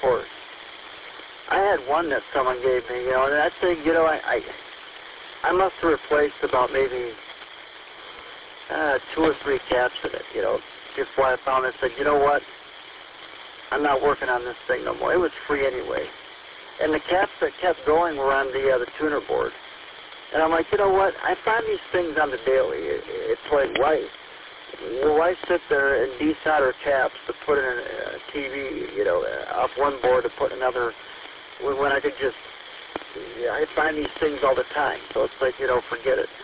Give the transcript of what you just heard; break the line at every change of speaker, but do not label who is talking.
course. I had one that someone gave me, and that thing, I must have replaced about maybe 2 or 3 caps in it, before I found it. Said, you know what? I'm not working on this thing no more. It was free anyway. And the caps that kept going were on the tuner board. And I'm like, you know what? I find these things on the daily. It's like, why sit there and desolder caps to put in a TV, off one board to put another, when I could just, I find these things all the time. So it's like, forget it.